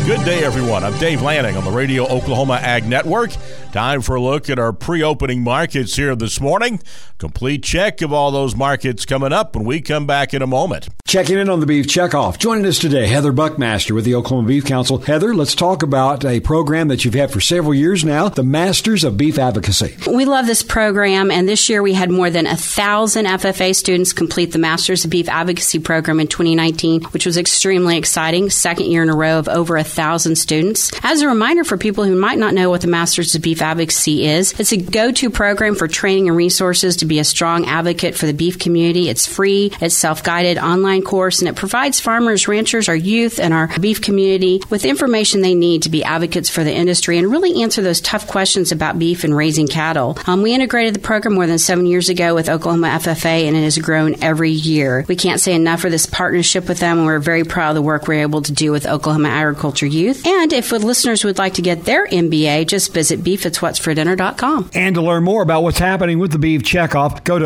Good day, everyone. I'm Dave Lanning on the Radio Oklahoma Ag Network. Time for a look at our pre-opening markets here this morning. Complete check of all those markets coming up when we come back in a moment. Checking in on the Beef Checkoff. Joining us today, Heather Buckmaster with the Oklahoma Beef Council. Heather, let's talk about a program that you've had for several years now, the Masters of Beef Advocacy. We love this program, and this year we had more than 1,000 FFA students complete the Masters of Beef Advocacy program in 2019, which was extremely exciting. Second year in a row of over 1,000 students. As a reminder for people who might not know what the Masters of Beef Advocacy is, it's a go-to program for training and resources to be a strong advocate for the beef community. It's free, it's self-guided online course, and it provides farmers, ranchers, our youth, and our beef community with information they need to be advocates for the industry and really answer those tough questions about beef and raising cattle. We integrated the program more than 7 years ago with Oklahoma FFA, and it has grown every year. We can't say enough for this partnership with them, and we're very proud of the work we're able to do with Oklahoma Agriculture Youth. And if listeners would like to get their MBA, just visit beefitswhatsfordinner.com. And to learn more about what's happening with the Beef Checkoff, go to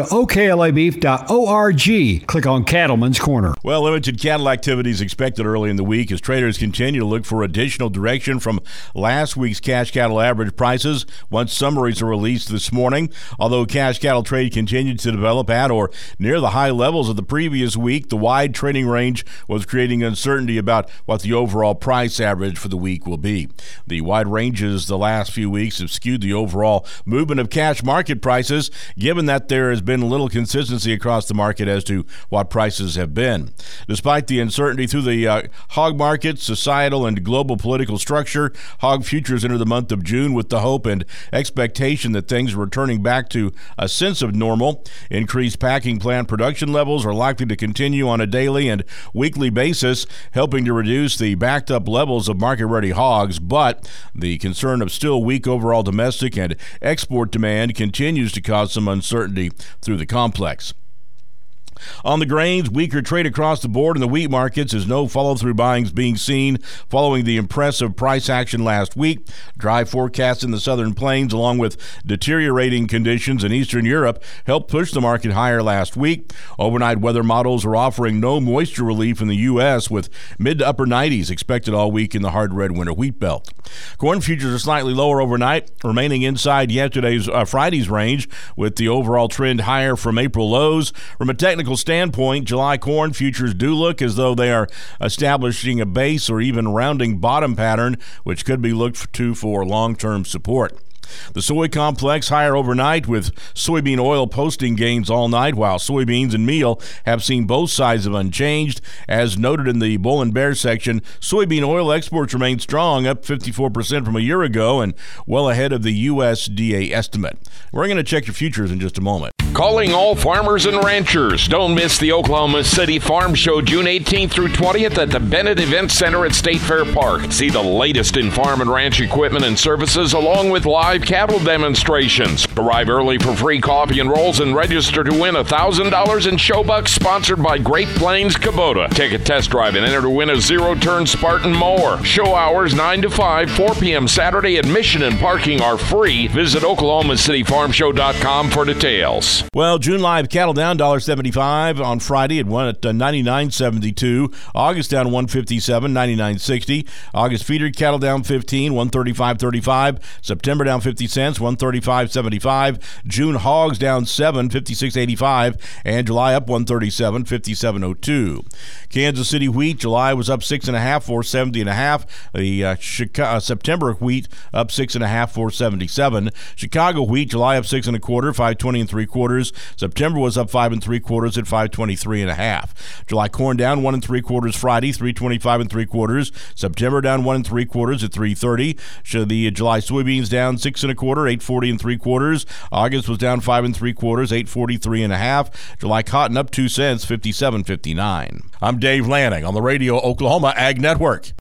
oklabeef.org. Click on Cattleman's Corner. Well, limited cattle activity is expected early in the week as traders continue to look for additional direction from last week's cash cattle average prices once summaries are released this morning. Although cash cattle trade continued to develop at or near the high levels of the previous week, the wide trading range was creating uncertainty about what the overall price average for the week will be. The wide ranges the last few weeks have skewed the overall movement of cash market prices, given that there has been little consistency across the market as to what prices have been. Despite the uncertainty through the hog market, societal and global political structure, hog futures enter the month of June with the hope and expectation that things are returning back to a sense of normal. Increased packing plant production levels are likely to continue on a daily and weekly basis, helping to reduce the backed up levels of market-ready hogs, but the concern of still weak overall domestic and export demand continues to cause some uncertainty through the complex. On the grains, weaker trade across the board in the wheat markets as no follow-through buying is being seen following the impressive price action last week. Dry forecasts in the southern plains along with deteriorating conditions in eastern Europe helped push the market higher last week. Overnight weather models are offering no moisture relief in the U.S. with mid to upper 90s expected all week in the hard red winter wheat belt. Corn futures are slightly lower overnight, remaining inside Friday's range with the overall trend higher from April lows. From a technical standpoint, July corn futures do look as though they are establishing a base or even rounding bottom pattern, which could be looked to for long-term support. The soy complex higher overnight with soybean oil posting gains all night, while soybeans and meal have seen both sides of unchanged. As noted in the bull and bear section, soybean oil exports remain strong, up 54% from a year ago and well ahead of the USDA estimate. We're going to check your futures in just a moment. Calling all farmers and ranchers. Don't miss the Oklahoma City Farm Show June 18th through 20th at the Bennett Event Center at State Fair Park. See the latest in farm and ranch equipment and services along with live cattle demonstrations. Arrive early for free coffee and rolls and register to win $1,000 in show bucks sponsored by Great Plains Kubota. Take a test drive and enter to win a zero-turn Spartan mower. Show hours 9 to 5, 4 p.m. Saturday. Admission and parking are free. Visit OklahomaCityFarmShow.com for details. Well, June live cattle down $1.75 on Friday. It went at $99.72. August down $1.57, $99.60. August feeder cattle down 15, $135.35. September down 50 cents, $135.75. June hogs down 7, $56.85. And July up $137, $57.02. Kansas City wheat, July was up 6.5, $470.5. The September wheat up 6.5, $477. Chicago wheat, July up 6 1/4, $520 3/4. September was up 5 3/4 at $523.5. July corn down 1 3/4 Friday, $325 3/4. September down 1 3/4 at $330. The July soybeans down 6 1/4, $840 3/4. August was down 5 3/4, $843.5. July cotton up 2 cents, $57.59. I'm Dave Lanning on the Radio Oklahoma Ag Network.